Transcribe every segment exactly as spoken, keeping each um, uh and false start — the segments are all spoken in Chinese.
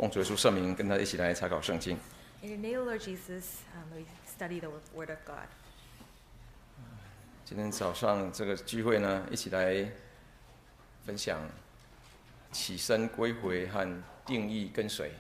奉主耶稣圣名，跟他一起来查考圣经。 In the name of Lord Jesus, um, we study the Word of God. 今天早上这个聚会呢，一起来分享起身归回和定义跟随。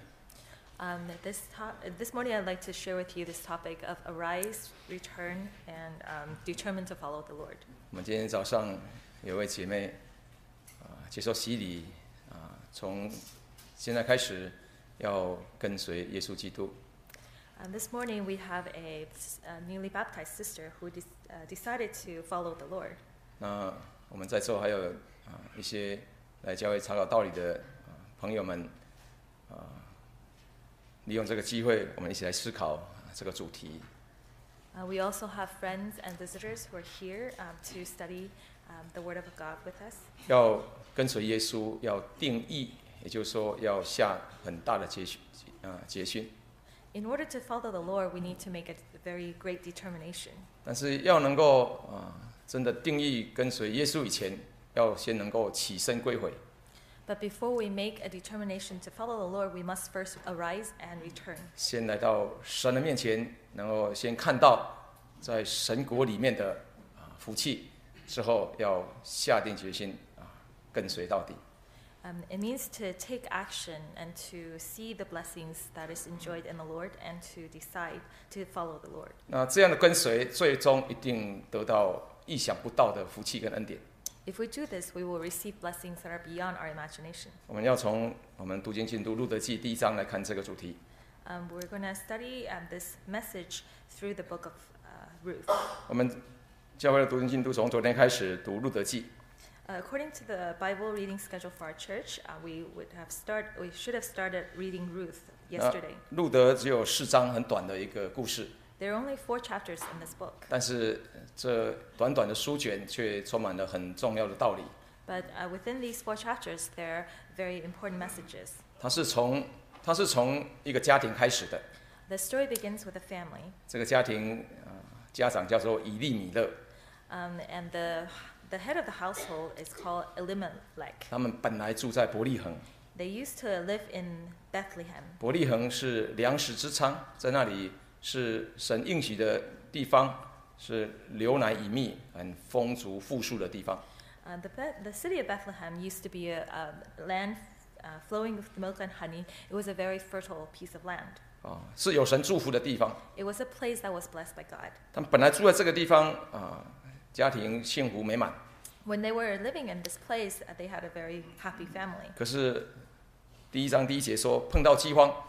Um, this, to- this morning, I'd like to share with you this topic of arise, return, and um, determine to follow the Lord. 我们今天早上有位姐妹啊、接受洗礼啊、从现在开始要跟随耶稣基督。 Um, this morning, we have a, a newly baptized sister who de- uh, decided to follow the Lord. 那我们在座还有啊、一些来教会查考道理的、啊朋友们啊、利用这个机会，我们一起来思考、啊这个主题。 Uh, we also have friends and visitors who are here um, to study um, the Word of God with us. 要跟随耶稣，要定义，也就是说要下很大的决心啊决心。 In order to follow the Lord, we need to make a very great determination. 但是要能够啊、真的定义跟随耶稣以前，要先能够起身归回。 But before we make a determination to follow the Lord, we must first arise and return. 先来到神的面前，能够先看到在神国里面的啊福气，之后要下定决心啊跟随到底。 Um, it means to take action and to see the blessings that is enjoyed in the Lord and to decide to follow the Lord. 那这样的跟随，最终一定得到意想不到的福气跟恩典。 If we do this, we will receive blessings that are beyond our imagination. 我们要从我们读经进度路德记第一章来看这个主题。 Um, we're going to study um, this message through the book of uh, Ruth. 我们教会的读经进度从昨天开始读路德记。 Uh, according to the Bible reading schedule for our church, uh, we would have start. We should have started reading Ruth yesterday. 那路德只有四章，很短的一个故事， There are only four chapters in this book, 但是这短短的书卷却充满了很重要的道理。 but uh, within these four chapters, there are very important messages. 它是从它是从一个家庭开始的， The story begins with a family, 这个家庭呃家长叫做以利米勒， um, and the the head of the household is called Elimelech. 他们本来住在伯利恒， They used to live in Bethlehem. 伯利恒是粮食之仓，在那里是神应许的地方，是流奶与蜜、很丰足富庶的地方。 Uh, the, Be- the city of Bethlehem used to be a, a land uh, flowing with milk and honey. It was a very fertile piece of land. 啊，是有神祝福的地方。 It was a place that was blessed by God. 他们本来住在这个地方啊，家庭幸福美满。 When they were living in this place, uh, they had a very happy family. 可是第一章第一节说碰到饥荒，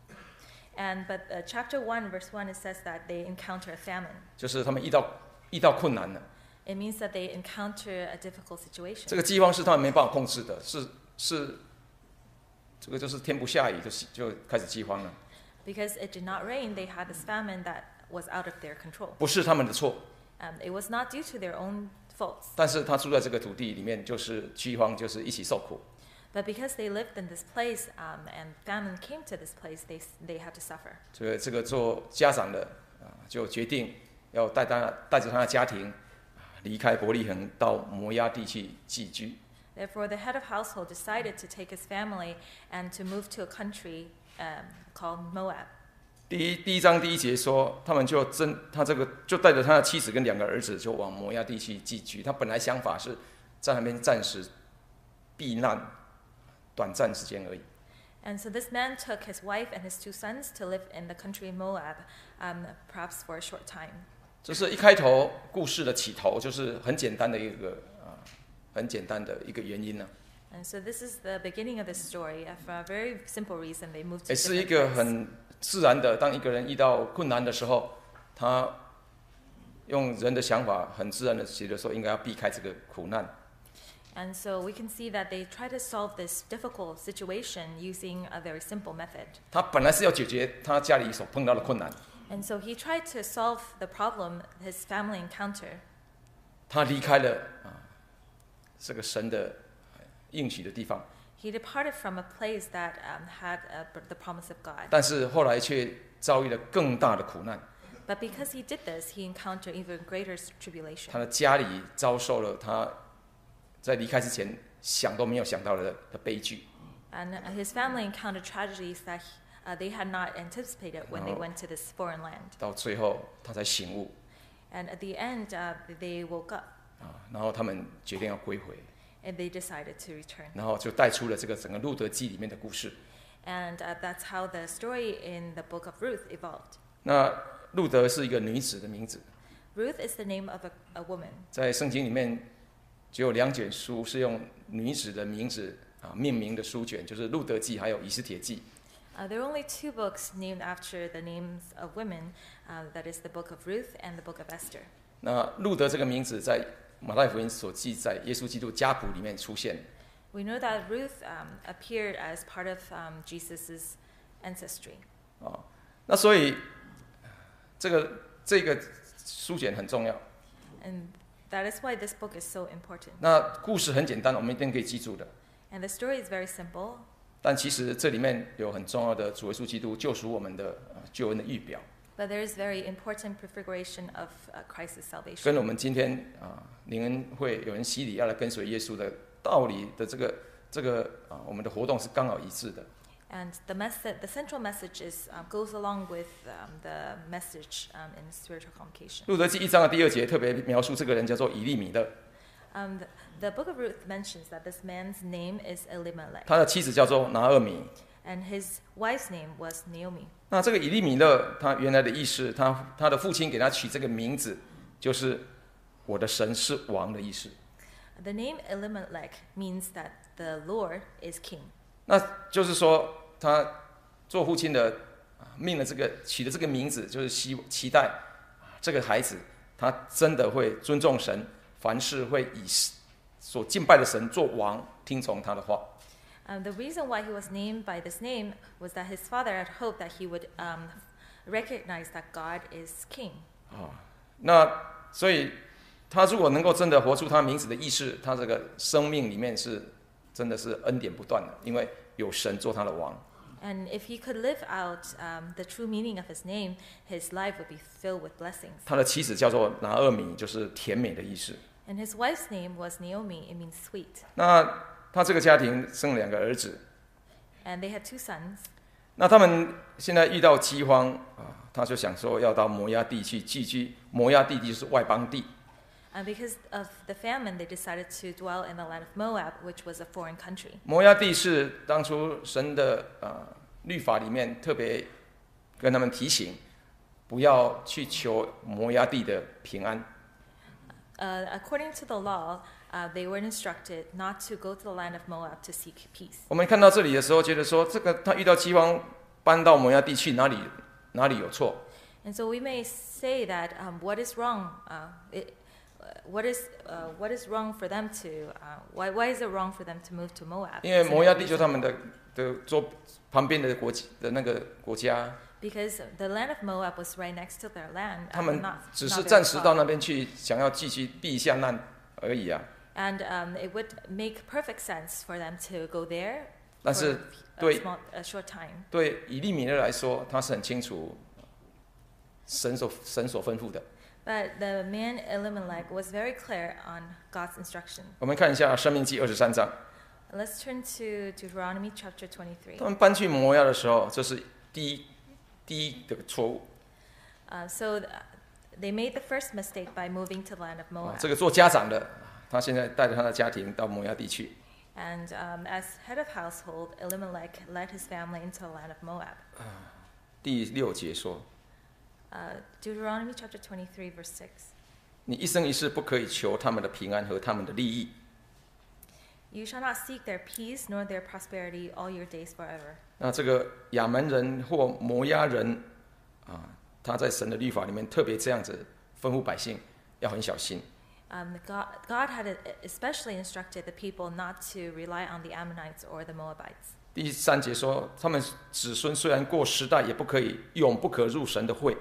And but uh, chapter one, verse one, it says that they encounter a famine. 就是他们遇到遇到困难了。 It means that they encounter a difficult situation. 这个饥荒是他们没办法控制的，是是这个就是天不下雨就就开始饥荒了， Because it did not rain, they had this famine that was out of their control. 不是他们的错。 Um, it was not due to their own faults. 但是他住在这个土地里面，就是饥荒，就是一起受苦。 But because they lived in this place um, and famine came to this place, they, they had to suffer. 这个这个做家长的啊，就决定要带他带着他的家庭离开伯利恒，到摩押地去寄居。 Therefore, the head of household decided to take his family and to move to a country um, called Moab. 第一第一章第一节说，他们就真他这个就带着他的妻子跟两个儿子就往摩押地去寄居。他本来想法是在那边暂时避难，短暂时间而已。 And so this man took his wife and his two sons to live in the country Moab, um, perhaps for a short time. 这是一开头故事的起头，就是很简单的一个啊，很简单的一个原因呢、 And so this is the beginning of the story. For a very simple reason, they moved to 也是一 different 个 place. 很自然的，当一个人遇到困难的时候，他用人的想法很自然的觉得说应该要避开这个苦难。 And so we can see that they try to solve this difficult situation using a very simple method. 他本来是要解决他家里所碰到的困难， And so he tried to solve the problem his family encountered. 他离开了啊这个神的应许的地方， He departed from a place that um, had uh, the promise of God. 但是后来却遭遇了更大的苦难。 But because he did this, he encountered even greater tribulation. 他的家里遭受了他在离开之前想都没有想到的的悲剧。 And uh, his family encountered tragedies that uh, they had not anticipated when they went to this foreign land. 到最后他才醒悟 And at the end, uh, they woke up 啊，然后他们决定要归回， and they decided to return. 然后就带出了这个整个路德记里面的故事。 And uh, that's how the story in the book of Ruth evolved. 那路德是一个女子的名字， Ruth is the name of a, a woman. 在圣经里面只有两卷书是用女子的名字啊命名的书卷，就是路德记还有以斯帖记。 Uh, there are only two books named after the names of women. Uh, that is the book of Ruth and the book of Esther. 那路德这个名字在马太福音所记载耶稣基督家谱里面出现。 We know that Ruth um, appeared as part of um, Jesus' ancestry. 哦，那所以这个这个书简很重要。 And that is why this book is so important. 那故事很简单，我们一定可以记住的。 And the story is very simple. 但其实这里面有很重要的主耶稣基督救赎我们的呃救恩的预表， But there is very important prefiguration of uh, Christ's salvation. 跟我们今天啊灵恩会有人洗礼要来跟随耶稣的道理的这个这个啊我们的活动是刚好一致的。 And the message, the central message is uh, goes along with um, the message um, in spiritual convocation. 路德记一章的第二节特别描述这个人叫做以利米勒， Um, the, the book of Ruth mentions that this man's name is Elimelech, 他的妻子叫做拿俄米。 and his wife's name was Naomi. 那这个以利米勒他原来的意思，他他的父亲给他取这个名字，就是我的神是王的意思。 The name Elimelech means that the Lord is king. 那就是说，他做父亲的啊命了这个取的这个名字，就是希期待啊这个孩子他真的会尊重神，凡事会以所敬拜的神做王，听从他的话。 Um, the reason why he was named by this name was that his father had hoped that he would um, recognize that God is king. 啊，那所以他如果能够真的活出他名字的意思，他这个生命里面是真的是恩典不断的，因为有神做他的王。 And if he could live out um, the true meaning of his name, his life would be filled with blessings. 他的妻子叫做拿俄米，就是甜美的意思。 And his wife's name was Naomi. It means sweet. 那他这个家庭生了两个儿子， And they had two sons. 那他们现在遇到饥荒啊，他就想说要到摩押地去寄居。摩押地就是外邦地。 And because of the famine, they decided to dwell in the land of Moab, which was a foreign country. 摩押地是当初神的啊律法里面特别跟他们提醒，不要去求摩押地的平安。 Uh, according to the law, uh, they were instructed not to go to the land of Moab to seek peace. 我们看到这里的时候，觉得说这个他遇到饥荒，搬到摩押地去，哪里哪里有错？ And so we may say that um, what is wrong? Uh, it, uh, what is uh, what is wrong for them to? Uh, why why is it wrong for them to move to Moab? 因为 Is it 摩押 a 地 reason? 就是他们的的周旁边的国的那个国家， Because the land of Moab was right next to their land. 他 uh, 们 not, 只 not 是 very 暂时 far. 到那边去，想要继续避一下难而已啊。 And um, it would make perfect sense for them to go there 但 for 是 a, 对 small, a short time. 对以利米勒来说，他是很清楚神所神所吩咐的。 But the man Elimelech was very clear on God's instruction. 我们看一下《生命记》二十三章， Let's turn to Deuteronomy chapter twenty-three. 他们搬去摩押的时候，这是第一第一的错误。 Uh, so th- they made the first mistake by moving to the land of 啊 Moab. 这个做家长的，他现在带着他的家庭到摩押地去。 And um, as head of household, Elimelech led his family into the land of Moab. 第六节说 Uh, Deuteronomy chapter twenty-three, verse six.：“ 你一生一世不可以求他们的平安和他们的利益。 You shall not seek their peace nor their prosperity all your days forever. ” 那这个亚门人或摩押人啊，他在神的律法里面特别这样子吩咐百姓要很小心。 Um, God, God had especially instructed the people not to rely on the Ammonites or the Moabites. 第三节说，他们子孙虽然过时代，也不可以永不可入神的会。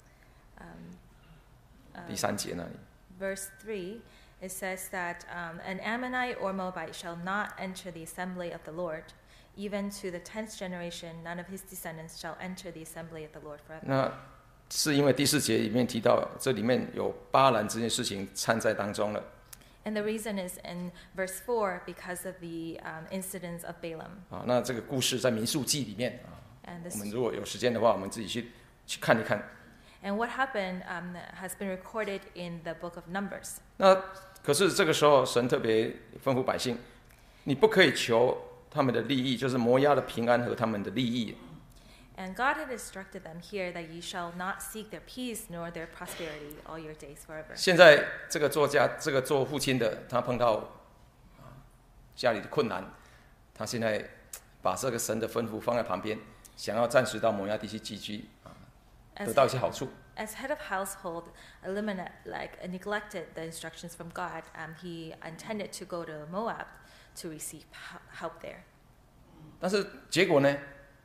Um, uh, 第三节那里， verse three, it says that um, an Ammonite or Moabite shall not enter the assembly of the Lord. Even to the tenth generation, none of his descendants shall enter the assembly of the Lord forever. 那是因为第四节里面提到，这里面有巴兰这件事情掺在当中了。 And the reason is in verse four because of the um, incidents of Balaam. 啊，那这个故事在民数记里面啊， And 我 this 们如果有时间的话，我们自己去去看一看。 and what happened um, has been recorded in the book of Numbers. 那可是这个时候，神特别吩咐百姓，你不可以求他们的利益，就是摩押的平安和他们的利益。 And God had instructed them here that ye shall not seek their peace nor their prosperity all your days forever. 现在这个做家，这个做父亲的，他碰到啊家里的困难，他现在把这个神的吩咐放在旁边，想要暂时到摩押地区寄居啊， As 得到一些好处。 As head of household, Elimelech like neglected the instructions from God. Um, he intended to go to Moab to receive help there. 但是结果呢？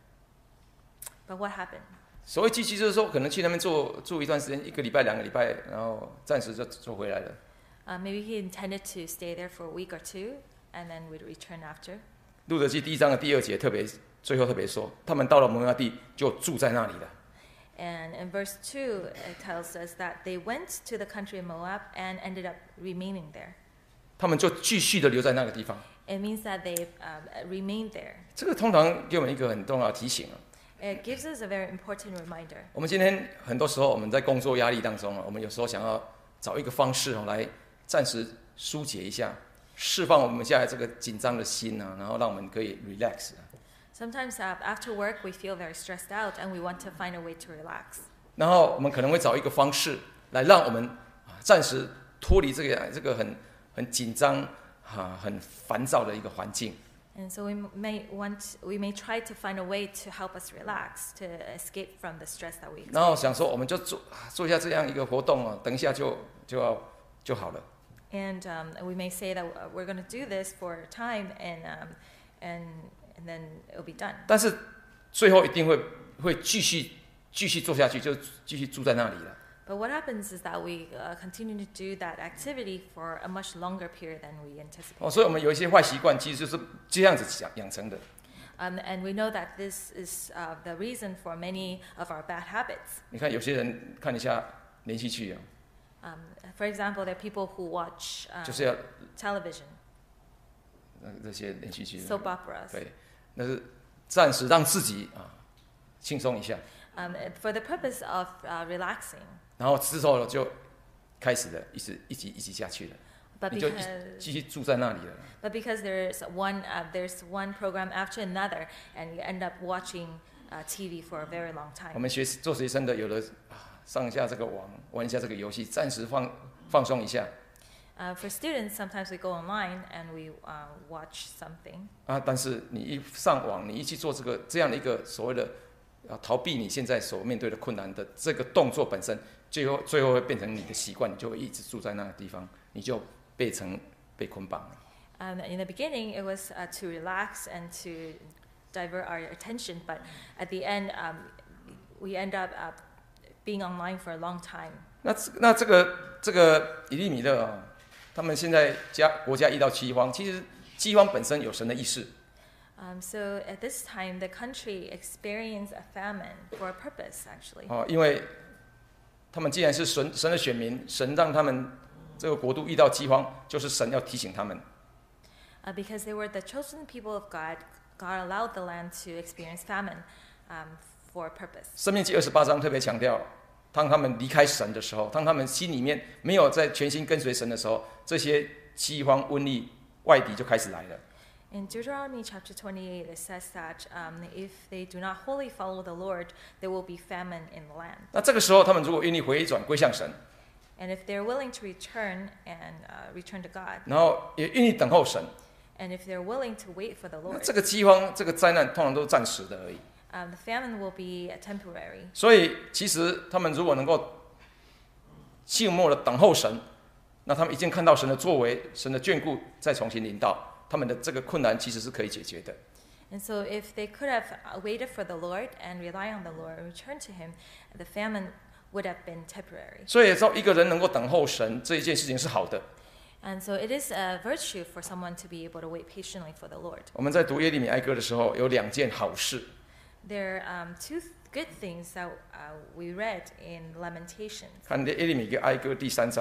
But what happened? 所谓寄居就是说，可能去那边住住一段时间，一个礼拜、两个礼拜，然后暂时就就回来了。 Uh, maybe he intended to stay there for a week or two, and then would return after. 路德记第一章的第二节特别最后特别说，他们到了摩押地就住在那里了。 And in verse two, it tells us that they went to the country of Moab and ended up remaining there. 他们就继续的留在那个地方。 It means that they um, remained there. 这个通常给我们一个很重要的提醒啊。 It gives us a very important reminder. 我们今天很多时候我们在工作压力当中啊，我们有时候想要找一个方式来暂时疏解一下，释放我们现在这个紧张的心啊，然后让我们可以 relax。 Sometimes uh, after work we feel very stressed out and we want to find a way to relax. 然后我们可能会找一个方式来让我们啊暂时脱离这个这个很很紧张啊很烦躁的一个环境。 And so we may want, we may try to find a way to help us relax, to escape from the stress that we 然后 experience. 想说我们就做做一下这样一个活动啊，等一下就就要就好了。 And um, we may say that we're going to do this for a time, and um, and and then it'll be done. 但是最后一定会会继续继续做下去，就继续住在那里了。 But what happens is that we uh, continue to do that activity for a much longer period than we anticipate. 哦，所以我们有一些坏习惯，其实就是这样子养养成的。 Um, and we know that this is uh, the reason for many of our bad habits. 你看有些人看一下连续剧啊， Um, for example, there are people who watch um, 就是要 television, 呃这些连续剧， soap operas, 对，那是暂时让自己啊轻松一下， um, for the purpose of uh, relaxing. 然后之后就开始了，一直一集一集下去了， But 你就 because 继续住在那里了。 But because there's one, uh, there's one program after another, and you end up watching uh, T V for a very long 我 time. 们学做学生的，有的啊上一下这个网，玩一下这个游戏，暂时放放松一下 Uh, for students, sometimes we go online and we uh, watch something. 啊。但是你一上网，你一去做这个这样的一个所谓的啊逃避你现在所面对的困难的这个动作本身，最后最后会变成你的习惯，你就会一直住在那个地方，你就被成被捆绑了。 Um, in the beginning, it was uh, to relax and to divert our attention, but at the end, um, we end up uh, being online for a long time. 那这那这个这个以利米勒啊，他们现在家国家遇到饥荒，其实饥荒本身有神的意思。 Um, so at this time, the country experienced a famine for a purpose, actually. 哦，因为他们既然是神神的选民，神让他们这个国度遇到饥荒，就是神要提醒他们。 Uh, because they were the chosen people of God, God allowed the land to experience famine um, for a purpose. 申命记二十八章特别强调，当他们离开神的时候，当他们心里面没有在全心跟随神的时候，这些饥荒、瘟疫、外敌就开始来了。 In Deuteronomy chapter twenty-eight, it says that um, if they do not wholly follow the Lord, there will be famine in the land. 那这个时候，他们如果愿意回转归向神， And if they're willing to return and uh, return to God, 然后也愿意等候神， and if they're willing to wait for the 那 Lord, 这个饥荒、这个灾难通常都是暂时的而已。 um, the famine will be uh, temporary. 所以，其实他们如果能够静默的等候神，那他们已经看到神的作为、神的眷顾，再重新临到他们的这个困难，其实是可以解决的。 And so if they could have uh, waited for the Lord and rely on the Lord and return to Him, the famine would have been temporary. 所以说，一个人能够等候神这一件事情是好的。 And so it is a virtue for someone to be able to wait patiently for the Lord. 我们在读耶利米哀歌的时候，有两件好事。 There are um, two th- good things that uh, we read in Lamentations. 看耶利米哀歌第三章，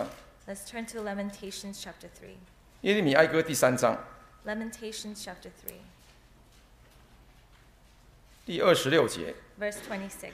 Let's turn to Lamentations chapter three. 耶利米哀歌第三章 Lamentations chapter three, 第二十六节， verse twenty-six.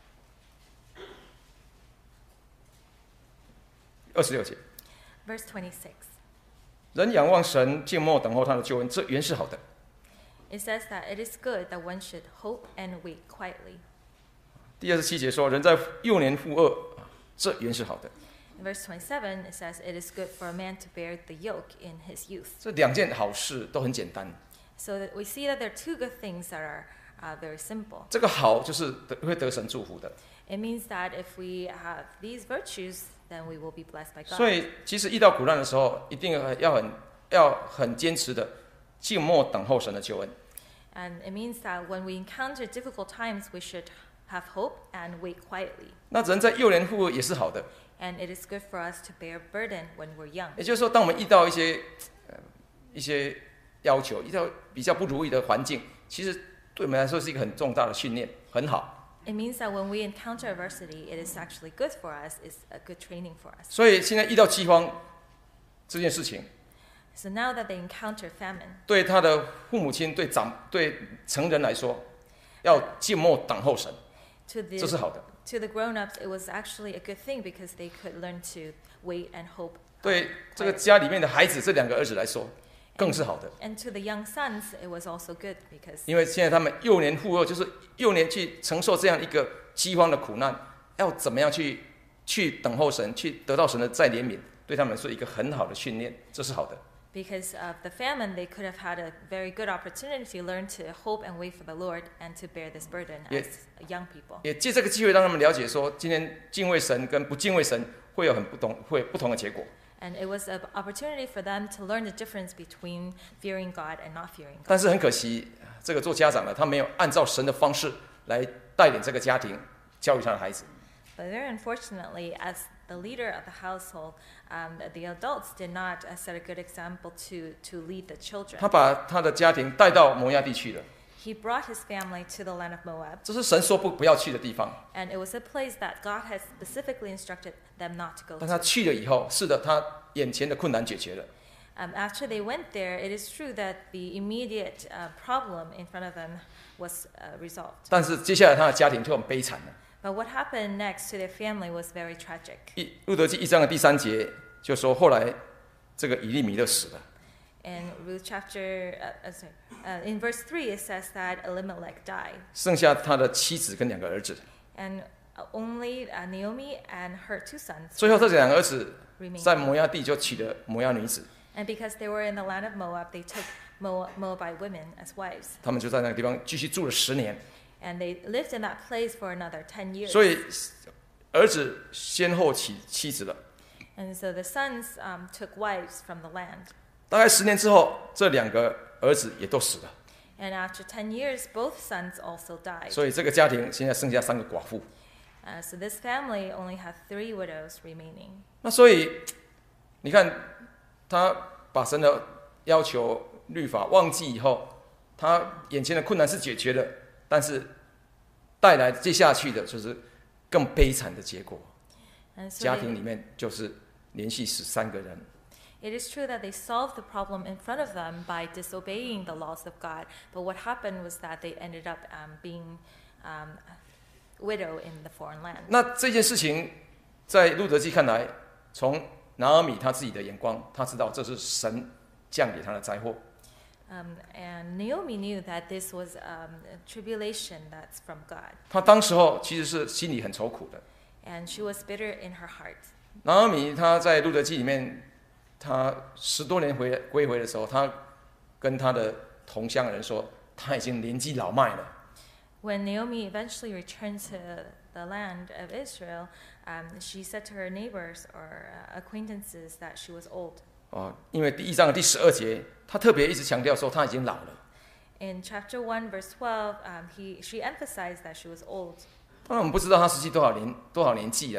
二十六节， Verse twenty-six. 人仰望神，静默等候他的救恩，这原是好的。 It says that it is good that one should hope and wait quietly. 第二十七节说，人在幼年负恶，这原是好的。 In verse twenty-seven, it says, it is good for a man to bear the yoke in his youth. 这两件好事都很简单。 So that we see that there are two good things that are uh, very simple. 这个好就是得会得神祝福的。 It means that if we have these virtues, then we will be blessed by 所 God. 以，其实遇到苦难的时候，一定要很要很坚持的静默等候神的救恩。 And it means that when we encounter difficult times, we should have hope and wait quietly. 那人在幼年负恶也是好的， And it is good for us to bear burden when we're young. 也就是说，当我们遇到一些呃一些要求，遇到比较不如意的环境，其实对我们来说是一个很重大的训练，很好。 It means that when we encounter adversity, it is actually good for us, it's a good training for us. 所以现在遇到饥荒这件事情， So now that they encounter famine, 对他的父母亲、对长、对成人来说，要静默等候神， to the 这是好的。 to the grown-ups, it was actually a good thing because they could learn to wait and hope. 对 um, 这个 quietly. 家里面的孩子，这两个儿子来说，更是好的。 And to the young sons, it was also good because 因为现在他们幼年负恶，就是幼年去承受这样一个饥荒的苦难，要怎么样去去等候神，去得到神的再怜悯，对他们是一个很好的训练，这是好的。 because of the famine, they could have had a very good opportunity to learn to hope and wait for the Lord and to bear this burden Yes. as young people. 也借这个机会让他们了解说，今天敬畏神跟不敬畏神会有很不同，会有不同的结果。 And it was an opportunity for them to learn the difference between fearing God and not fearing God. 但是很可惜，这个做家长的他没有按照神的方式来带领这个家庭，教育他的孩子。 But very unfortunately, as the leader of the household, um, the adults did not uh, set a good example to, to lead the children. 他把他的家庭带到摩押地去了， He brought his family to the land of Moab, 这是神说不不要去的地方。 and it was a place that God had specifically instructed them not to go 但他 to. 去了以后，是的，他眼前的困难解决了， Um, after they went there, it is true that the immediate uh, problem in front of them was uh, resolved. 但是接下来他的家庭就很悲惨了。 But what happened next to their family was very tragic. 一路德记一章的第三节就说，后来这个以利米勒死了， In Ruth chapter, uh, uh, sorry, uh, in verse three, it says that Elimelech died, 剩下他的妻子跟两个儿子。 and uh, only uh, Naomi and her two sons 最后这两个儿子 remained. 在摩押地就娶了摩押女子， And because they were in the land of Moab, they took Mo- Moabite women as wives, 他们就在那个地方继续住了十年。 and they lived in that place for another ten years. 所以儿子先后娶妻子了。 And so the sons um, took wives from the land. 大概十年之后，这两个儿子也都死了， And after ten years, both sons also died. 所以这个家庭现在剩下三个寡妇。 Uh, so this family only had three widows remaining. 那所以你看，他把神的要求律法忘记以后，他眼前的困难是解决了，但是带来接下去的就是更悲惨的结果。 And so 家 they, 庭里面就是连续死三个人， it is true that they solved the problem in front of them by disobeying the laws of God. But what happened was that they ended up um, being um, widow in the foreign land. 那这件事情在路德记看来，从拿俄米他自己的眼光，他知道这是神降给他的灾祸。 Um, and Naomi knew that this was um, a tribulation that's from God. 他当时候其实是心里很愁苦的。 And she was bitter in her heart. 拿俄米他在路德记里面，他十多年回归回的时候，他跟他的同乡人说，他已经年纪老迈了。 When Naomi eventually returned to the land of Israel, um, she said to her neighbors or uh, acquaintances that she was old. 哦，因为第一章的第十二节，他特别一直强调说他已经老了。 In chapter one, verse twelve, um, he, she emphasized that she was old. 当然我们不知道他实际多少年多少年纪了，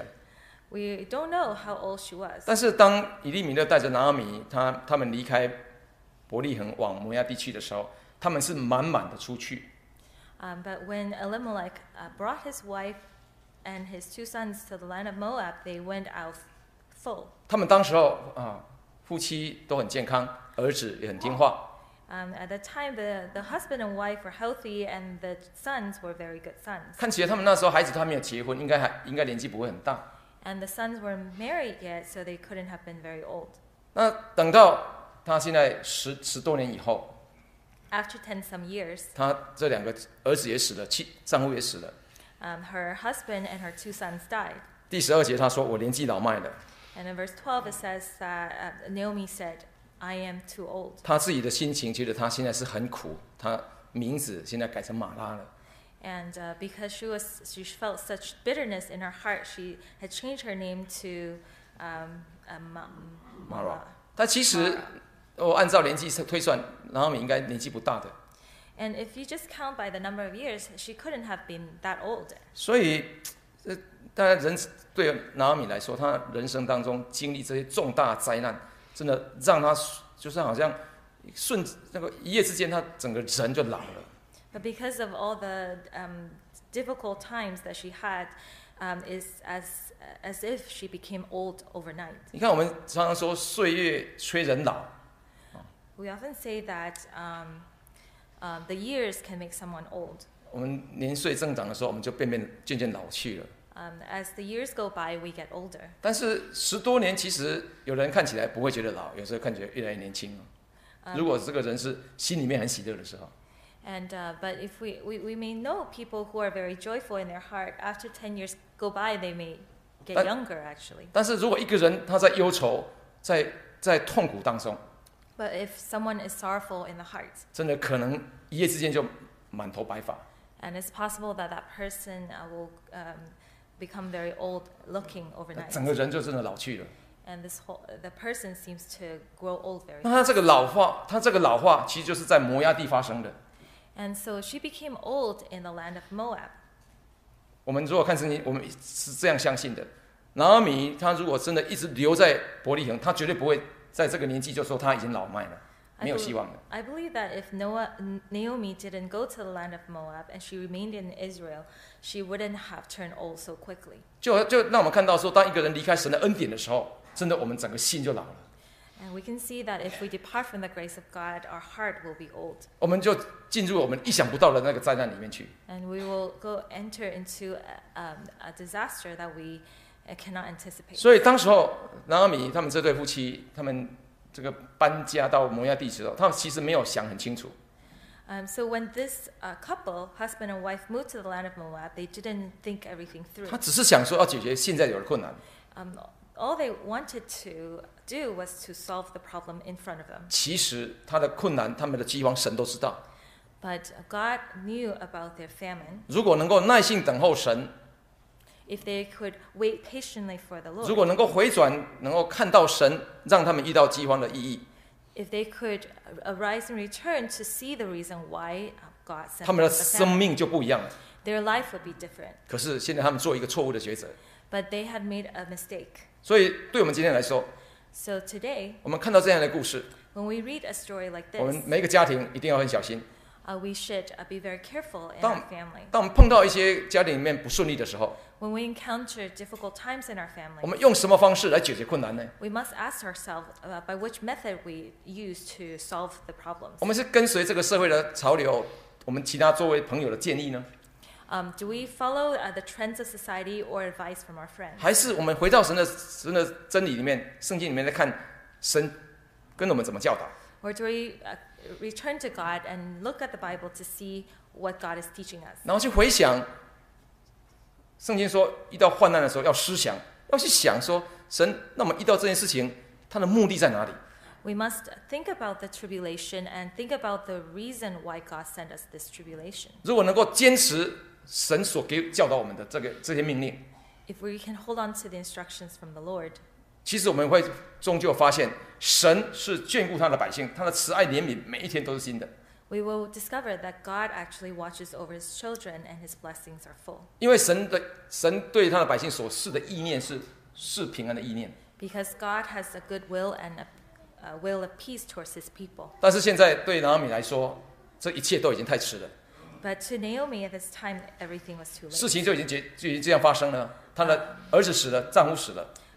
We don't know how old she was. 但是当以利米勒带着拿俄米，他他们离开伯利恒往摩押地区的时候，他们是满满的出去。 Um, but when Elimelech uh, brought his wife and his two sons to the land of Moab, they went out full. 他们当时候啊，夫妻都很健康，儿子也很听话。 Um, at that time, the, the husband and wife were healthy, and the sons were very good sons. 看起来他们那时候孩子都还没有结婚，应该还应该年纪不会很大。 And the sons weren't married yet, so they couldn't have been very old. 那等到他现在十十多年以后， After ten some years, 他这两个儿子也死了，妻丈夫也死了。 um, her husband and her two sons died. 第十二节他说：“我年纪老迈了。” And in verse twelve, it says that uh, Naomi said, I am too old. 他自己的心情觉得他现在是很苦，他名字现在改成马拉了。 And uh, because she was, she felt such bitterness in her heart, she had changed her name to um, uh, Ma- Mara. 但其实我按照年纪推算，拿俄米应该年纪不大的。 And if you just count by the number of years, she couldn't have been that old. 所以，呃，当然人对拿俄米来说，他人生当中经历这些重大灾难，真的让他就是好像瞬那个一夜之间，他整个人就老了。 But because of all the um, difficult times that she had, um, is as as if she became old overnight. 你看，我们常常说岁月催人老， We often say that um, um, the years can make someone old. 我们年岁增长的时候，我们就渐渐渐渐老去了。 Um, as the years go by, we get older. 但是十多年，其实有人看起来不会觉得老，有时候看起来越来越年轻。如果这个人是心里面很喜乐的时候。 And uh, but if we, we, we may know people who are very joyful in their heart, after ten years go by, they may get But- younger actually. 但是如果一个人他在忧愁，在在痛苦当中， But if someone is sorrowful in the heart, 真的可能一夜之间就满头白发。 and it's possible that that person uh, will um, become very old looking 整 overnight, 个人就真的老去了。 and this whole the person seems to grow old very 那他 fast. 这个老化，他这个老化其实就是在摩押地发生的。 And so she became old in the land of Moab. 我们如果看圣经，我们是这样相信的。拿俄米他如果真的一直留在伯利恒，他绝对不会在这个年纪就说他已经老迈了，没有希望了。 I believe that if Noah, Naomi didn't go to the land of Moab and she remained in Israel, she wouldn't have turned old so quickly. 就就让我们看到说，当一个人离开神的恩典的时候，真的我们整个心就老了。 And we can see that if we depart from the grace of God, our heart will be old. 我们就进入我们意想不到的那个灾难里面去。 And we will go enter into a, um, a disaster that we uh, cannot anticipate. 所以当时候拿俄米他们这对夫妻，他们这个搬家到摩押地的时候，他们其实没有想很清楚。 Um, so when this uh, couple, husband and wife, moved to the land of Moab, they didn't think everything through. 他只是想说要解决现在有的困难， Um, all they wanted to do was to solve the problem in front of them. 其实他的困难，他们的饥荒，神都知道。 But God knew about their famine. 如果能够耐心等候神， If they could wait patiently for the 如 Lord, 果能够回转，能够看到神让他们遇到饥荒的意义， if they could arise and return to see the reason why God sent 他 them 们的 the 生 famine, 命就不一样了。 their life would be different. 可是现在他们做一个错误的抉择， But they had made a mistake. 所以对我们今天来说， So today, 我们看到这样的故事， when we read a story like 我们 this, 每一个家庭一定要很小心。 uh, we should uh, be very careful in 当- our family. 当我们碰到一些家庭里面不顺利的时候， When we encounter difficult times in our 我 family, 们用什么方式来解决困难呢？ we must ask ourselves uh, by which method we use to solve the problems. 我们是跟随这个社会的潮流，我们其他作为朋友的建议呢， Um, do we follow uh, the trends of society or advice from our friends? 还是我们回到神的神的真理里面，圣经里面来看神跟我们怎么教导？ Or do we uh, return to God and look at the Bible to see what God is teaching us? 然后去回想，圣经说遇到患难的时候要思想，要去想说神，那么遇到这件事情，他的目的在哪里？ We must think about the tribulation and think about the reason why God sent us this tribulation. 如果能够坚持神所给教导我们的这个这些命令， If we can hold on to the instructions from the Lord, 其实我们会终究发现，神是眷顾他的百姓，他的慈爱怜悯每一天都是新的。 we will discover that God actually watches over his children and his blessings are full. 因为神的神对他的百姓所示的意念是是平安的意念， Because God has a good will and a, a will of peace towards his people. 但是现在对拿俄米来说，这一切都已经太迟了， But to Naomi at this time, everything was too 事 late. 情就已经结就已经这样发生了。她的儿子死了，丈夫死了，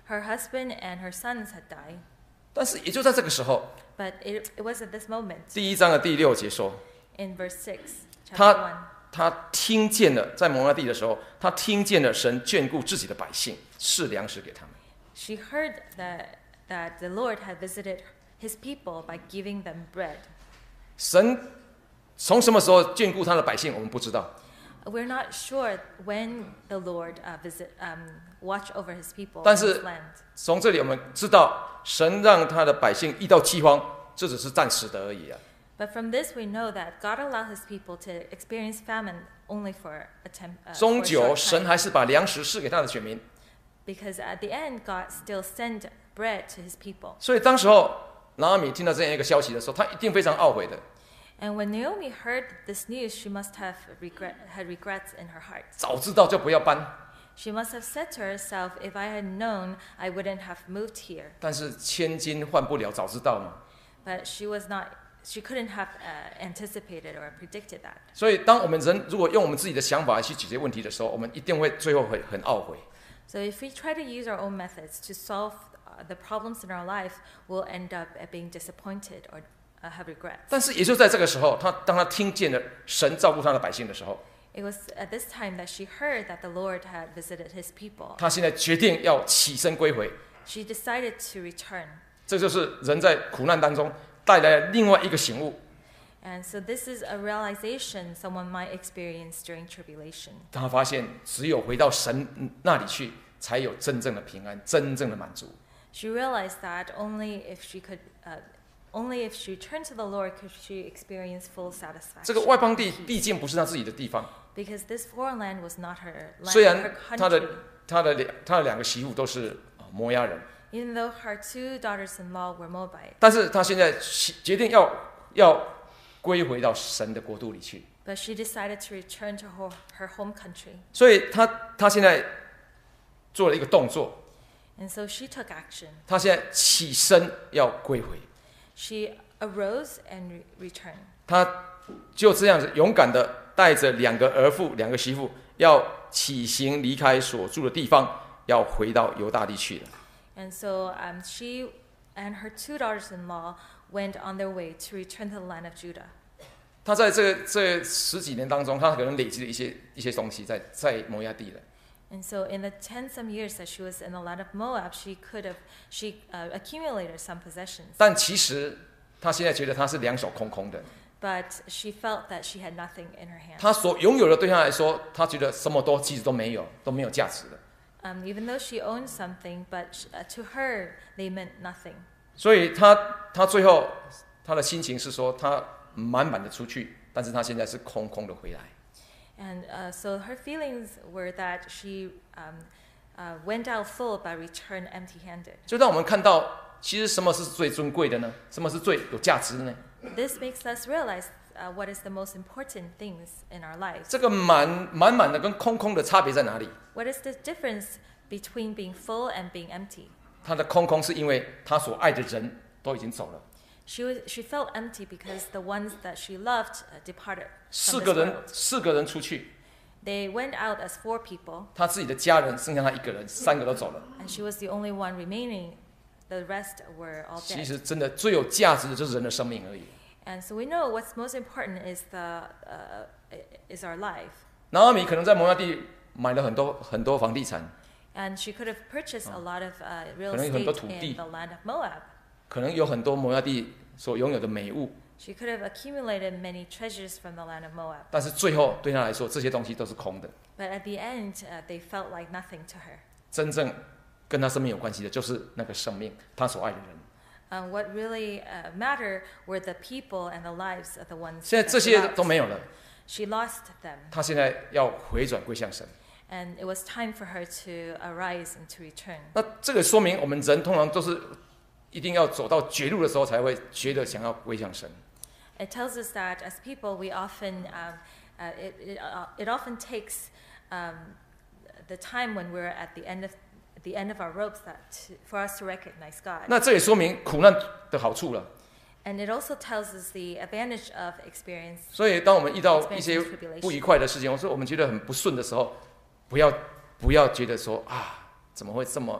Her husband and her sons had died. 但是也就在这个时候， But it, it was at this moment, 第一章的第六节说， in verse six, chapter 他 one, 他听见了，在摩押地的时候，他听见了神眷顾自己的百姓，赐粮食给他们。 she heard that, that the Lord had visited his people by giving them bread. 神从什么时候眷顾他的百姓，我们不知道。 We're not sure when the Lord uh, visit, um, watch over his people 但 in 是 his land. 从这里我们知道，神让他的百姓遇到饥荒，这只是暂时的而已啊。 But from this we know that God allowed his people to experience famine only for a, temp, uh, for 终 a 究 short 神 time. 还是把粮食赐给他的选民， Because at the end, God still sent bread to his people. 所以当时候拿俄米听到这样一个消息的时候，他一定非常懊悔的。 And when Naomi heard this news, she must have regret, had regrets in her heart. 早知道就不要搬， She must have said to herself, if I had known, I wouldn't have moved here. 但是千金换不了早知道嘛。 But she was not, she couldn't have uh, anticipated or predicted that. 所以当我们人如果用我们自己的想法来去解决问题的时候，我们一定会最后会很懊悔。 So if we try to use our own methods to solve uh, the problems in our life, we'll end up at being disappointed or uh, have regrets. 但是也就在这个时候，他当他听见了神照顾他的百姓的时候， It was at this time that she heard that the Lord had visited his people. 他现在决定要起身归回。 She decided to return. 这就是人在苦难当中带来另外一个醒悟。 And so this is a realization someone might experience during tribulation. 他发现只有回到神那里去，才有真正的平安，真正的满足。 She realized that only if she could, uh, only if she turned to the Lord could she experience full satisfaction. 这个外邦地 and peace. 毕竟不是他自己的地方， Because this foreign land was not her 虽 land, 然 her 他的 country. 他的两他的两个媳妇都是摩押人， Even though her two daughters-in-law were Moabite, 但是他现在决定要要归回到神的国度里去， but she decided to return to her, her home country. 所以他他现在做了一个动作， And so she took action. 他现在起身要归回， She arose and re- returned. 他就这样子勇敢的带着两个儿妇、两个媳妇，要起行离开所住的地方，要回到犹大地去了。 And so um, she and her two daughters-in-law went on their way to return to the land of Judah. 他在这这十几年当中，他可能累积了一些一些东西在在摩押地了。 And so in the ten some years that she was in the land of Moab, she could have, she uh, accumulated some possessions. 但其实他现在觉得他是两手空空的， But she felt that she had nothing in her hand. 他所拥有的对他来说，他觉得什么都其实都没有，都没有价值的。 Um, even though she owned something, but sh- uh, to her, they meant nothing. 所以他他最后他的心情是说，他满满的出去，但是他现在是空空的回来。 And uh, so her feelings were that she um, uh, went out full but returned empty-handed. 就让我们看到，其实什么是最尊贵的呢？什么是最有价值的呢？ This makes us realize uh, what is the most important things in our lives. 这个满满满的跟空空的差别在哪里？ What is the difference between being full and being empty? 他的空空是因为他所爱的人都已经走了， She was, she felt empty because the ones that she loved uh, departed 四 from 个 this 人 world. 四个人出去， They went out as four people, 他自己的家人剩下他一个人，三个都走了。 and she was the only one remaining. The rest were all 其 dead. 实真的最有价值的就是人的生命而已。 And so we know what's most important is the uh, is our life. 拿俄米可能在摩押地买了很多很多房地产， And she could have purchased a lot of uh, real 可能有很多 estate 土地。 in the land of Moab. 可能有很多摩押地所拥有的美物， She could have accumulated many treasures from the land of Moab. 但是最后对他来说，这些东西都是空的。 But at the end, uh, they felt like nothing to her. 真正跟他生命有关系的，就是那个生命，他所爱的人。 Um, what really uh, mattered were the people and the lives of the ones 现在 that 这 she 些 loved. 都没有了， She lost them, 他现在要回转归向神。 and it was time for her to arise and to return. 那这个说明我们人通常都是一定要走到绝路的时候，才会觉得想要归向神。 It tells us that as people, we often um, uh, it, it, uh, it often takes um, the time when we're at the end of the end of our ropes that to, for us to recognize God. 那这也说明苦难的好处了。 And it also tells us the advantage of experience. 所以，当我们遇到一些不愉快的事情，或者我们觉得很不顺的时候，不要不要觉得说啊，怎么会这么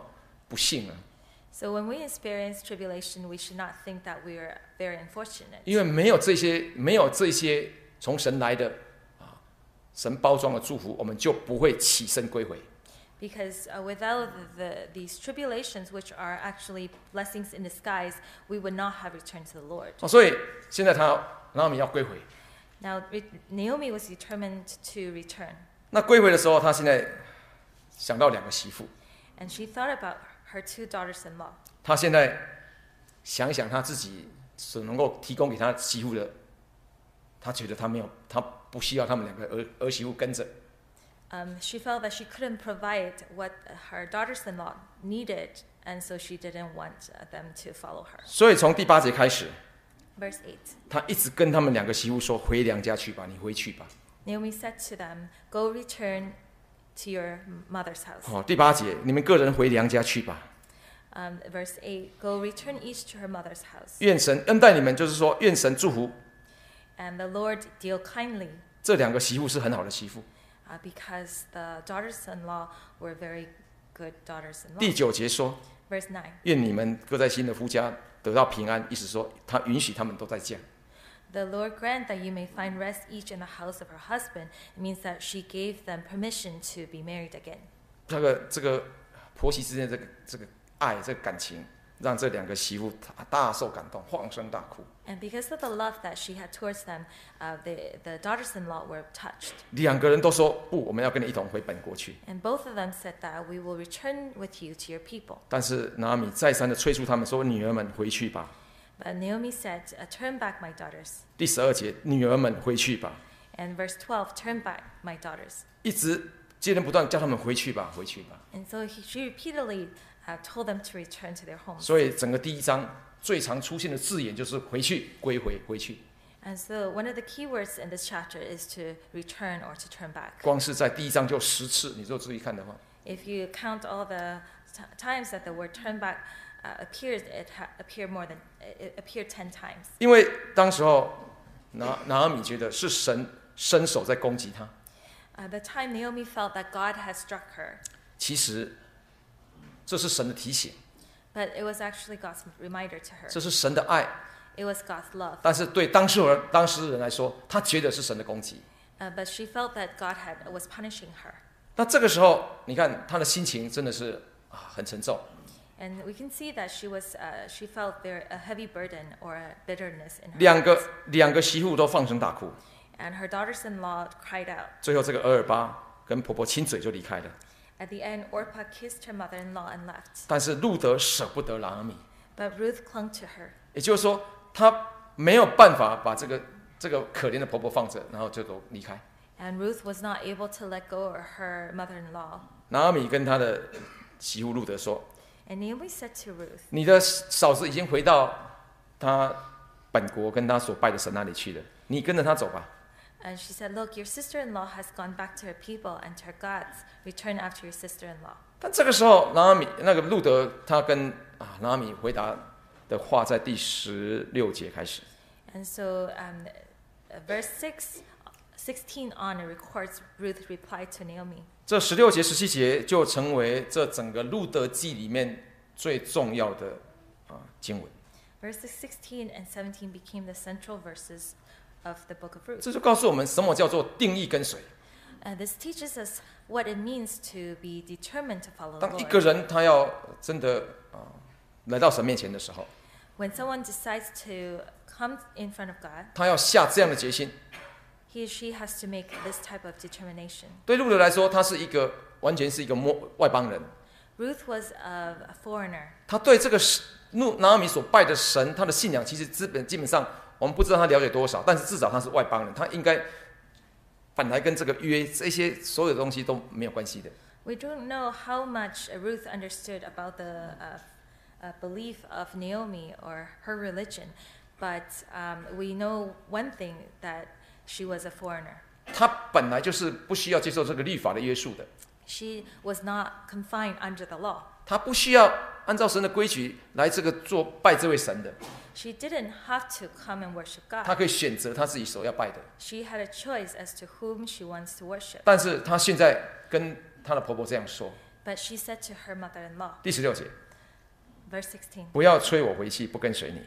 不幸了。 So when we experience tribulation, we should not think that we are very unfortunate. 因为没有这些，没有这些从神来的啊，神包装的祝福，我们就不会起身归回。 Because uh, without the, the, these tribulations, which are actually blessings in disguise, we would not have returned to the Lord. 哦，所以现在他拿俄米要归回。 Now, Naomi was determined to return. 那归回的时候，他现在想到两个媳妇。 And she thought about her two daughters-in-law. 他现在想想他自己所能够提供给他媳妇的，他觉得他没有，他不需要他们两个儿儿媳妇跟着。 Um, she felt that she couldn't provide what her daughters-in-law needed, and so she didn't want uh, them to follow her. 所以从第八节开始， Verse eight. 他一直跟他们两个媳妇说：“回娘家去吧，你回去吧。” Naomi said to them, "Go return to your mother's house." 哦，第八节，你们个人回娘家去吧。 Um, verse eight, "Go return each to her mother's house." 愿神恩待你们，就是说，愿神祝福 And the Lord deal kindly, 这两个媳妇是很好的媳妇。 uh, because the daughters-in-law were very good 第 daughters-in-law. 九节说：“ Verse nine, 愿你们各在新的夫家得到平安。”意思说，他允许他们都在家。 "The Lord grant that you may find rest each in the house of her husband." It means that she gave them permission to be married again. 这个这个婆媳之间的这个这个爱，这个感情，让这两个媳妇大受感动，放声大哭。 And because of the love that she had towards them, uh, the, the daughters-in-law were touched. 两个人都说：“不，我们要跟你一同回本国去。” And both of them said that we will return with you to your people. 但是拿俄米再三的催促他们说：“女儿们回去吧。” But Naomi said, uh, "Turn back, my daughters." 第十二节，女儿们回去吧， And verse twelve, "Turn back, my daughters." 一直接连不断叫他们回去吧，回去吧。 And so he, she repeatedly uh, told them to return to their homes. 所以整个第一章最常出现的字眼就是回去、归回、回去。 And so one of the key words in this chapter is to return or to turn back. 光是在第一章就十次，你如果注意看的话， If you count all the t- times that the word turn back uh, appears, it ha- appeared more than it appeared ten times. 因为当时候拿拿俄米觉得是神伸手在攻击他， At the time, Naomi felt that God had struck her, 其实这是神的提醒， but it was actually God's reminder to her. 这是神的爱。 It was God's love. 但是对当事人当事人来说，他觉得是神的攻击。 Uh, but she felt that God had was punishing her. 那这个时候，你看他的心情真的是啊很沉重。 And we can see that she was uh, she felt there a heavy burden or a bitterness in her 两个 heart. 两个媳妇都放声大哭， And her daughters-in-law cried out. 最后这个俄尔巴跟婆婆亲嘴就离开了。 At the end, Orpah kissed her mother-in-law and left. 但是路德舍不得拿俄米， But Ruth clung to her. 也就是说，他没有办法把这个这个可怜的婆婆放着，然后就都离开。 And Ruth was not able to let go of her mother-in-law. 拿俄米跟他的媳妇路德说 And Naomi said to Ruth,：“ 你的嫂子已经回到他本国跟他所拜的神那里去了，你跟着他走吧。” and she said, "Look, your sister-in-law has gone back to her people and to her gods. Return after your sister-in-law." 但这个时候，拿俄米那个路德他跟啊拿俄米回答的话，在第十六节开始。 And so, um, uh, verse six, sixteen on, it records Ruth replied to Naomi. 这十六节、十七节就成为这整个路德记里面最重要的啊经文。 Verses sixteen and seventeen became the central verses of the book of Ruth. 这就告诉我们什么叫做定义跟随。 Uh, this teaches us what it means to be determined to follow the 当一个 Lord. 人他要真的啊来到神面前的时候， When someone decides to come in front of God, 他要下这样的决心。 he or she has to make this type of determination. 对路德来说，他是一个完全是一个陌外邦人， Ruth was a, a foreigner. 他对这个路拿俄米所拜的神，他的信仰其实基本基本上我们不知道他了解多少，但是至少他是外邦人，他应该本来跟这个约这些所有的东西都没有关系的。 We don't know how much uh, Ruth understood about the uh, uh, belief of Naomi or her religion, but um, we know one thing, that she was a foreigner. 他本来就是不需要接受这个律法的约束的， She was not confined under the law. 他不需要按照神的规矩来这个做拜这位神的， She didn't have to come and worship 他 God. 可以选择他自己所要拜的。 She had a choice as to whom she wants to worship. 但是他现在跟他的婆婆这样说， But she said to her mother-in-law, 第十六节， verse sixteen, 不要催我回去，不跟随你。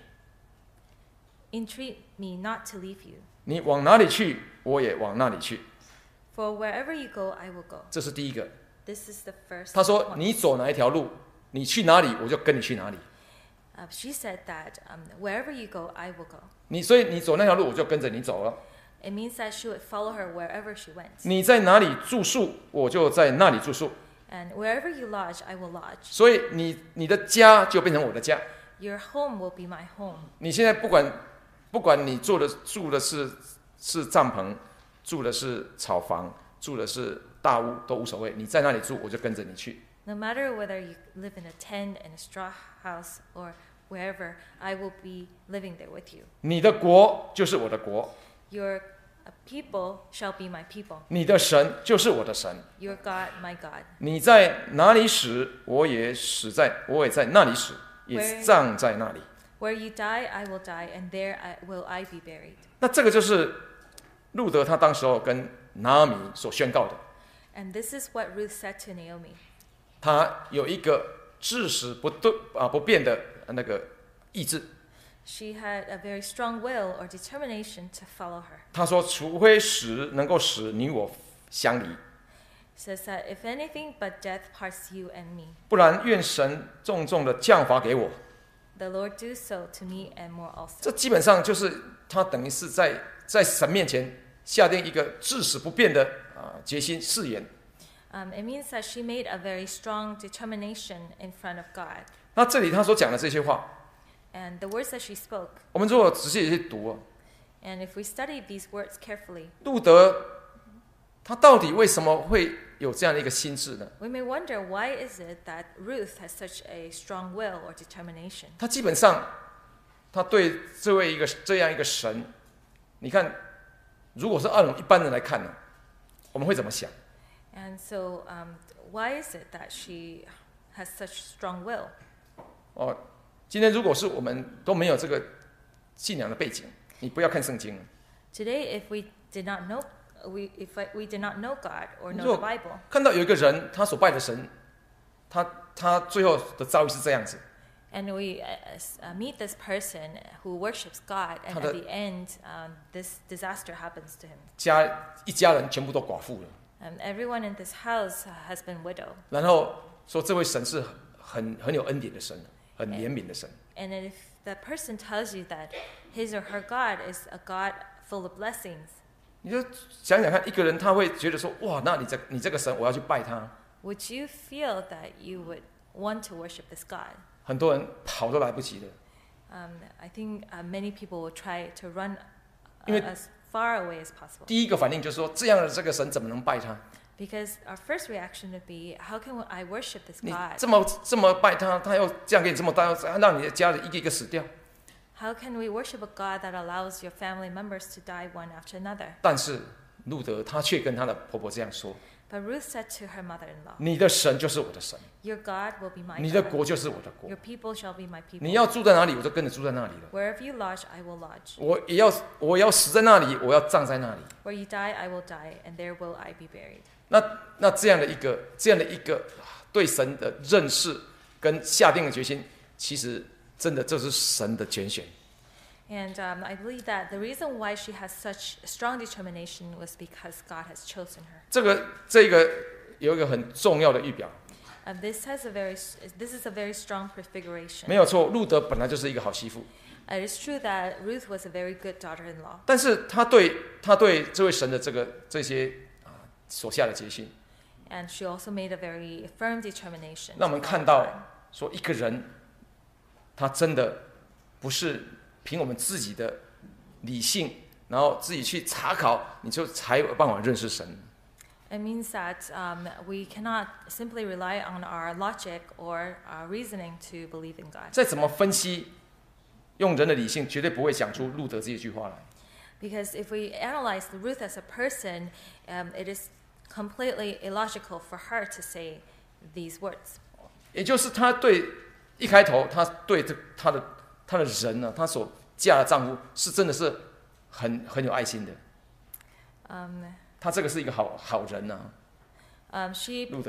entreat me not to leave you, 你往哪里去，我也往那里去。 for wherever you go, I will go. 这是第一个。 This is the first 他说： point. 你走哪一条路，你去哪里，我就跟你去哪里。 Uh, she said that um, wherever you go, I will go. 你所以你走那条路，我就跟着你走了。 It means that she would follow her wherever she went. 你在哪里住宿，我就在那里住宿。 And wherever you lodge, I will lodge. 所以你你的家就变成我的家。 Your home will be my home. 你现在不管不管你住的住的是是帐篷，住的是草房，住的是大屋都无所谓，你在那里住，我就跟着你去。 No matter whether you live in a tent, in a straw house, or wherever, I will be living there with you. 你的国就是我的国， Your uh, people shall be my people. 你的神就是我的神。 Your God, my God. 你在哪里死，我也死在，我也在那里死，也葬在那里。 Where you die, I will die, and there I, will I be buried. 那这个就是路德他当时候跟拿俄米所宣告的， And this is what Ruth said to Naomi. 他有一个至死不对啊不变的那个意志。 She had a very strong will or determination to follow her. 他说：除非死能够使你我相离， Says that if anything but death parts you and me, 不然愿神重重的降罚给我。 the Lord do so to me and more also. 这基本上就是他等于是在在神面前下定一个至死不变的啊决心誓言。 Um, it means that she made a very strong determination in front of God. 那这里他所讲的这些话， And the words that she spoke, 我们如果仔细去读啊， and if we study these words carefully, 路德他到底为什么会有这样的一个心智呢？ we may wonder why is it that Ruth has such a strong will or determination. 他基本上他对这位一个这样一个神，你看，如果是按我们一般人来看呢，我们会怎么想？ And so, um, why is it that she has such strong will? 哦，今天如果是我们都没有这个信仰的背景，你不要看圣经。 Today, if we did not know, we if we did not know God or know 如 the 果 Bible, 看到有一个人他所拜的神，他他最后的遭遇是这样子， and we uh, uh, meet this person who worships God, and 他的- at the end, um, this disaster happens to him. 家一家人全部都寡妇了， Um, everyone in this house has been widowed. 然后说这位神是很很有恩典的神，很怜悯的神。 And if that person tells you that his or her God is a God full of blessings, 你就想想看，一个人他会觉得说，哇，那你这你这个神，我要去拜他。 would you feel that you would want to worship this God? 很多人跑都来不及了， Um, I think uh, many people will try to run 因为- uh, as far away as possible. 第一个反应就是说，这样的这个神怎么能拜他？ Because our first reaction would be, how can I worship this 你 God? 这么这么拜他，他又这样给你这么大，让你的家人一个一个死掉。 How can we worship a God that allows your family members to die one after another? 但是路德他却跟他的婆婆这样说： But Ruth said to her mother-in-law, 你的神就是我的神， your God will be my 你的 God. 国就是我的国 Your。people shall be my people. 你要住在哪里，我就跟着住在那里了。 Wherever you lodge, I will lodge. 我也要我要死在那里，我要葬在那里。 Where you die, I will die, and there will I be buried. 那那这样的一个这样的一个对神的认识跟下定的决心，其实真的这是神的拣选。 And um, I believe that the reason why she has such strong determination was because God has chosen her. 这个这个有一个很重要的预表， Uh, this has a very, this is a very strong prefiguration. 没有错，路德本来就是一个好媳妇， It is true that Ruth was a very good daughter-in-law, 但是他对他对这位神的这个这些啊所下的决心， and she also made a very firm determination. 让我们 to 看 follow 到 God. 说一个人，他真的不是凭我们自己的理性，然后自己去查考，你就才有办法认识神。 It means that um, we cannot simply rely on our logic or our reasoning to believe in God. 再怎么分析，用人的理性绝对不会讲出路德这一句话来。 Because if we analyze Ruth as a person, um, it is completely illogical for her to say these words. 也就是他对一开头，他对这他的他的人呢，他所嫁的丈夫是真的是很很有爱心的。 Um, 他这个是一个好好人呐、 um, she 路德。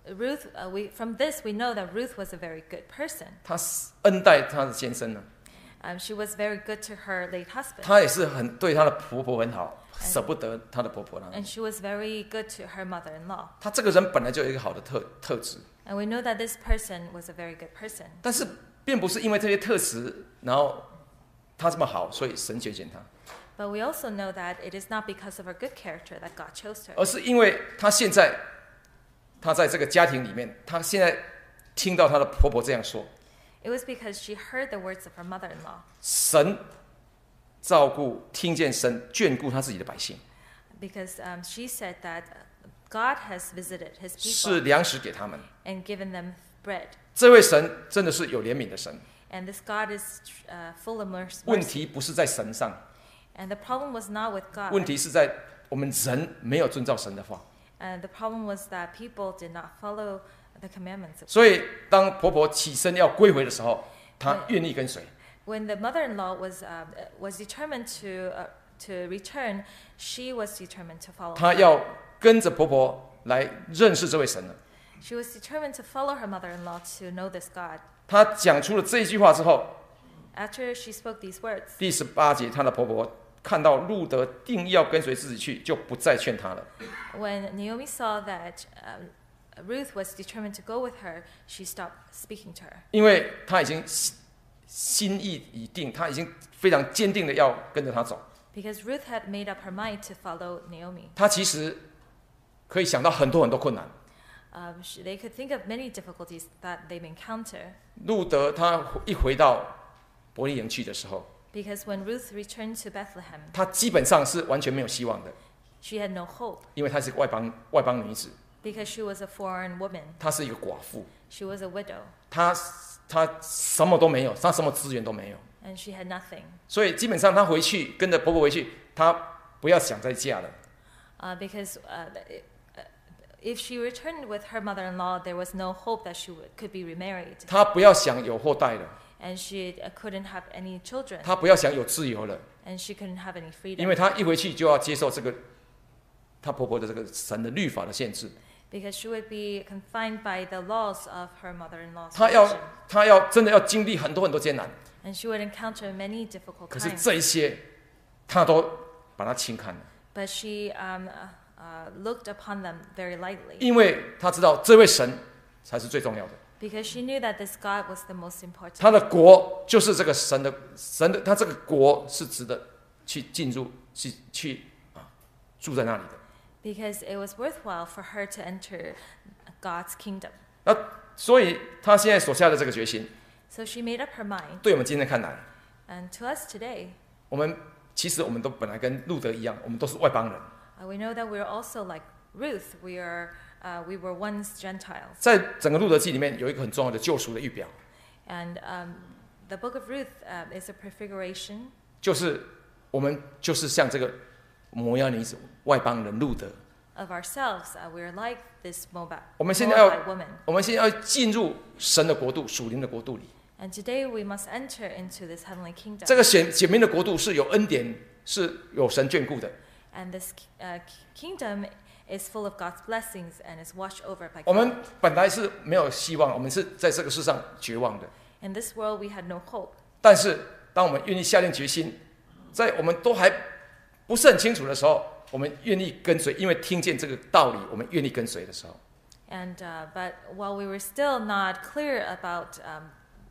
Ruth, uh, we, from this we know that Ruth was a very good person. 她恩待她的先生呢， Um, she was very good to her late husband. 她也是很对她的婆婆很好，舍不得她的婆婆呢。 And she was very good to her mother-in-law. 她这个人本来就有一个好的特特质， And we know that this person was a very good person. 但是并不是因为这些特质，然后她这么好，所以神拣选她， But we also know that it is not because of her good character that God chose her. 而是因为她现在，她在这个家庭里面，她现在听到她的婆婆这样说， It was because she heard the words of her mother-in-law. 神照顾、听见神眷顾他自己的百姓， Because um, she said that God has visited his 是 people 粮食给他们。 and given them bread. 这位神真的是有怜悯的神， And this God is uh, full of mercy. 问题不是在神上， And the problem was not with God. 问题是在我们人没有遵照神的话。 And the problem was that people did not follow the commandments of 所以当婆婆起身要归回的时候，她愿意跟随。 When the mother-in-law was um, uh, was determined to uh, to return, she was determined to follow. 她 her. 要跟着婆婆来认识这位神了。 She was determined to follow her mother-in-law to know this God. 她讲出了这一句话之后， After she spoke these words, 第十八节，她的婆婆看到路德定义要跟随自己去，就不再劝她了。 when Naomi saw that um, Ruth was determined to go with her, she stopped speaking to her 因为她已经心心意已定，她已经非常坚定的要跟着她走。 because Ruth had made up her mind to follow Naomi. 她其实可以想到很多很多困难。 Um, she, they could think of many difficulties that they've encountered 路德他一回到伯利恒去的时候， because when Ruth returned to Bethlehem, 他基本上是完全没有希望的， she had no hope 因为她是个外邦外邦女子， because she was a foreign woman. 她是一个寡妇， She was a widow 她她什么都没有，她什么资源都没有， and she had nothing. 所以基本上她回去跟着婆婆回去，她不要想再嫁了。 Uh, because uh, th- uh, if she returned with her mother-in-law, there was no hope that she would, could be remarried, 她不要想有后代了， and she uh, couldn't have any children, 她不要想有自由了， and she couldn't have any 因 freedom 为她一回去就要接受这个她婆婆的这个神的律法的限制， because she would be confined by the laws of her mother-in-law's 她要 religion, 她要真的要经历很多很多艰难， and she would encounter many difficult 可是 times. 这一些她都把它轻看了。 But she um, uh, uh, looked upon them very lightly 因为他知道这位神才是最重要的， because she knew that this God was the most important. 他的国就是这个神的神的，他这个国是值得去进入去去啊住在那里的。 Because it was worthwhile for her to enter God's kingdom. 那所以他现在所下的这个决心， So she made up her mind. 对我们今天看来， And to us today, 我们其实我们都本来跟路德一样，我们都是外邦人， uh, we know that we're also like Ruth. We are, uh, we were once Gentiles. 在整个路德记里面有一个很重要的救赎的预表， And um, the book of Ruth uh, is a prefiguration 就是我们就是像这个摩押女子外邦人路德， of ourselves. Uh, we're like this Moab, 我们现在要 Moabite woman. 我们现在要进入神的国度属灵的国度里。 And today we must enter into this heavenly kingdom. 这个显显明的国度是有恩典，是有神眷顾的。 And this uh, kingdom is full of God's blessings and is watched over by 我们 God. 本来是没有希望，我们是在这个世上绝望的。 In this world we had no hope. 但是，当我们愿意下定决心，在我们都还不是很清楚的时候，我们愿意跟随，因为听见这个道理，我们愿意跟随的时候， And uh, but while we were still not clear about um,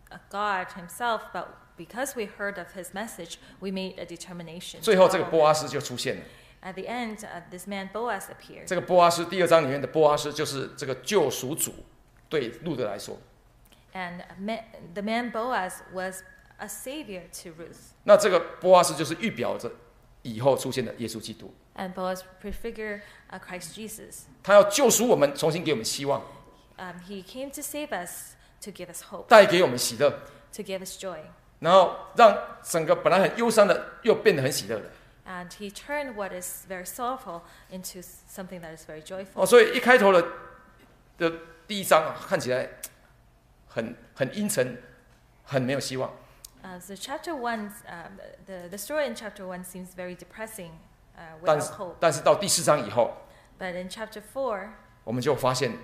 God Himself, but because we heard of His message, we made a determination. to 最后这个 follow 波 him. 阿斯就出现了。 At the end, uh, this man Boaz appeared. 这个波阿斯第二章里面的波阿斯就是这个救赎主，对路德来说， And ma- the man Boaz was a savior to Ruth. 那这个波阿斯就是预表着以后出现的耶稣基督， And Boaz prefigure uh, Christ Jesus. 他要救赎我们，重新给我们希望， Um, he came to save us, to give us hope, 带给我们喜乐， to give us joy. 然后让整个本来很忧伤的又变得很喜乐了。 And he turned what is very sorrowful into something that is very joyful. 哦，所以一开头的的第一章啊，看起来很很阴沉，很没有希望。 Uh, so chapter one, um, the, the story in chapter one seems very depressing, uh, 但 without 是 hope. 但是到第四章以后， But in chapter four, 我们就发现啊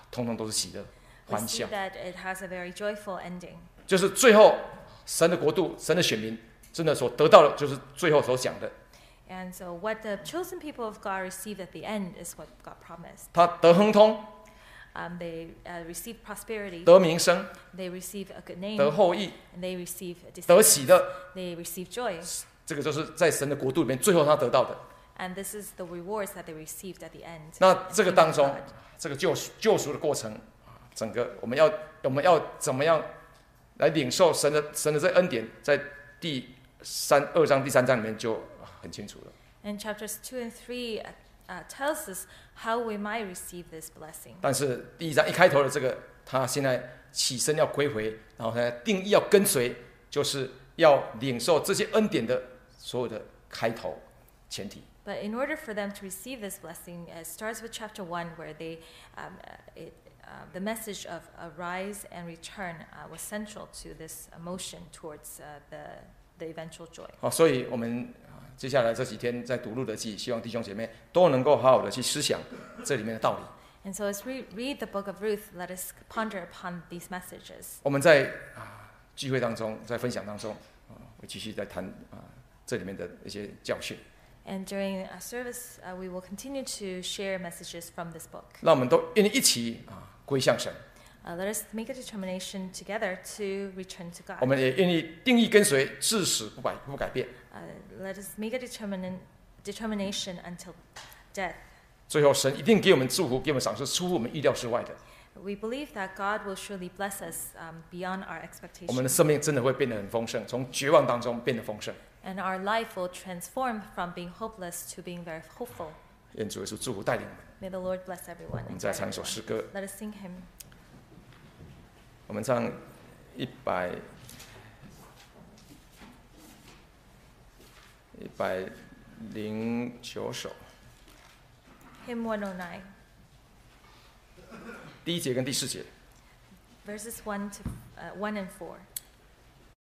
通通都是喜乐、 We 欢 see 笑， that it has a very joyful ending. 就是最后神的国度、神的选民真的所得到的，就是最后所讲的， And so, what the chosen people of God receive at the end is what God promised. 他得亨通、 Um, they uh, receive prosperity, 得名声、 they receive a good name, 得后裔、 and they receive a 得 descendants. 喜乐， They receive joy. 这个就是在神的国度里面最后他得到的。 And this is the rewards that they received at the end. 那 in the 这个 kingdom 当 of 中 God.， 这个救赎救赎的过程，整个我们要我们要怎么样来领受神的神的这恩典，在第三二章第三章里面就很清楚了。 And chapters two and three uh, uh, tells us how we might receive this blessing. 但是第一章一开头的这个，他现在起身要归回，然后他定义要跟随，就是要领受这些恩典的所有的开头前提。 But in order for them to receive this blessing, it starts with chapter one, where they, um, uh, it, uh, the message of arise and return uh, was central to this motion towards uh, the the eventual joy. 好，所以我们啊接下来这几天在读路德记，希望弟兄姐妹都能够好好的去思想这里面的道理。 And so, as we read the book of Ruth, let us ponder upon these messages. 我们在啊聚会当中，在分享当中啊，会继续在谈啊这里面的一些教训。 And during a service, uh, we will continue to share messages from this book. 让我们都愿意一起啊归向神， Uh, let us make a determination together to return to 我 God. 们也愿意定义跟随，至死不改不改变。 Uh, let us make a determin- determination until death. 最后，神一定给我们祝福，给我们赏赐，出乎我们意料之外的。 We believe that God will surely bless us um, beyond our 我们的 expectations. 生命真的会变得很丰盛，从绝望当中变得丰盛。 And our life will transform from being hopeless to being very hopeful. 愿主耶稣祝福带领我们。 May the Lord bless everyone. 我们 and 再 guide 唱一首 everyone. 诗歌， Let us sing hymn. 我们唱一百一百零九首， Hymn one oh nine, 第一节跟第四节。 verses one to uh, one and four.